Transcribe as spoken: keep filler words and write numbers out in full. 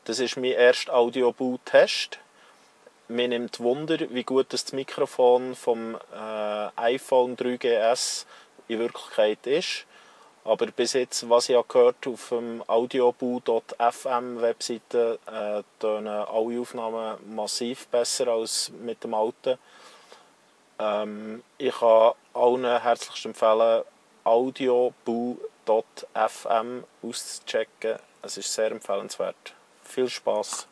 Das ist mein erster Audioboo-Test. Mir nimmt Wunder, wie gut das Mikrofon vom äh, iPhone drei G S in Wirklichkeit ist. Aber bis jetzt, was ich gehört auf dem audioboo punkt f m Webseite, äh, tönen alle Aufnahmen massiv besser als mit dem alten. Ähm, ich kann allen herzlichst empfehlen, audioboo punkt f m auszuchecken. Es ist sehr empfehlenswert. Viel Spass!